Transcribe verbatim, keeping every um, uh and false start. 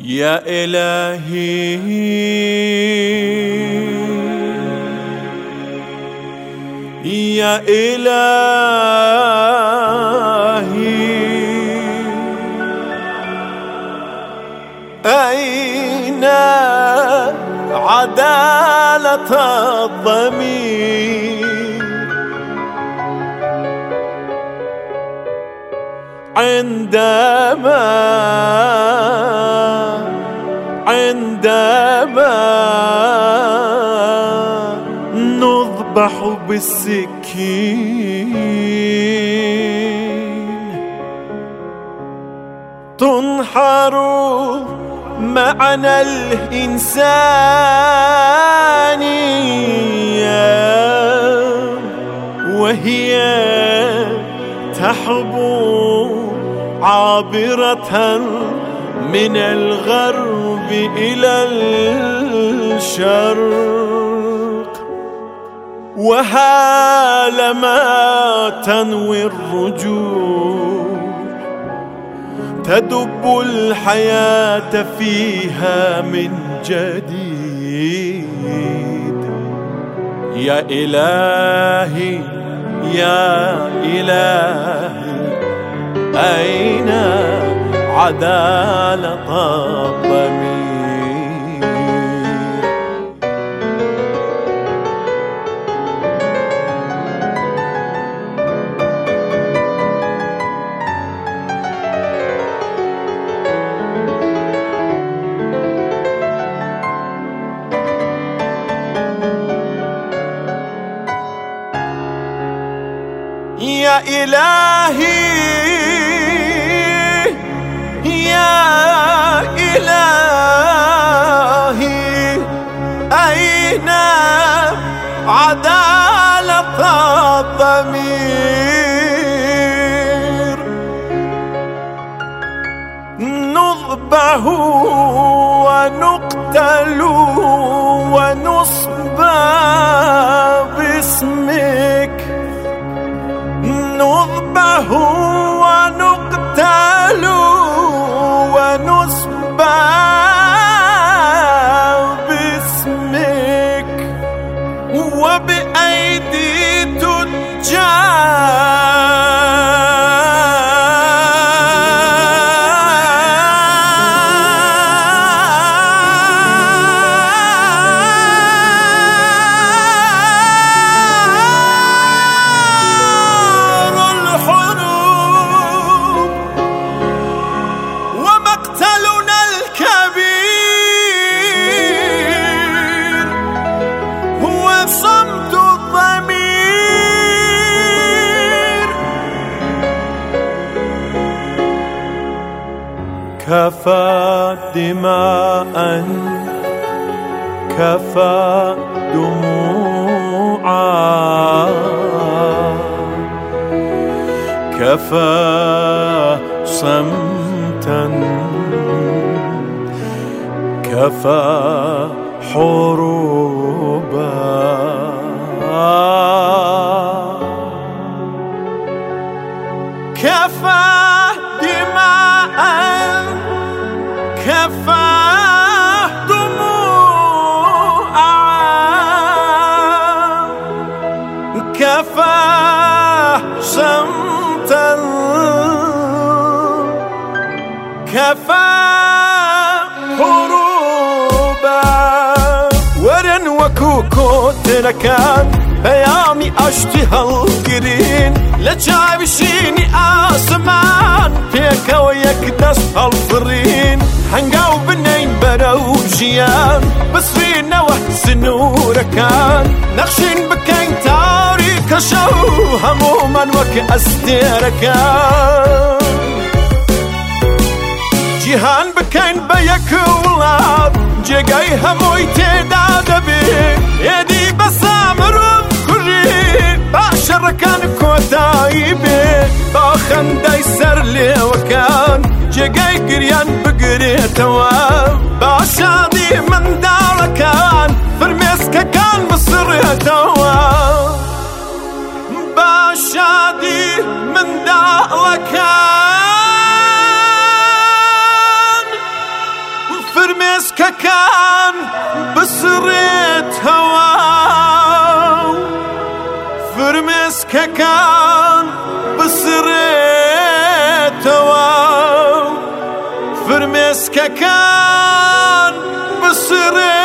يا إلهي يا إلهي أين عدالة الضمير عندما عندما نذبح بالسكين تنحر معنى الإنسانية وهي تحبو عابرة من الغرب إلى الشرق وهالما تنوي الرجوع تدب الحياة فيها من جديد. يا إلهي يا إلهي أين عدالة الضمير يا إلهي يا إلهي أين عدالة الضمير نذبح ونقتل ونصبى باسمك نذبح ونقتل ونصبى باسمك وبأيدي تجار كفى دماء كفى دموعا كفى صمتا كفى حروبا كفى دماء كفى دموعا كفى صمتا كفى حروبا ورن وكوكو تركان بيامي اشتهى القرين لجاي بشيني آسمان فيك ويكدس الفرين هنقاو بنين بروجيان بصرين وحسن وركان نخشين بكين تاريخ شو هموما وكأستيركان جيهان بكين بيك ولاد جيقاي هموي تداد بي يدي بسامر باشر كان كوتايبي باخن دايسر لي وكان جيقاي قريان بقري تواب باشادي من دار كان فرميسك كان مصر تواب باشادي من دار كان فرمێسکەکان بسڕێت هەوا فرمێسکەکان بسڕێتەوە فرمێسکەکان بسڕێت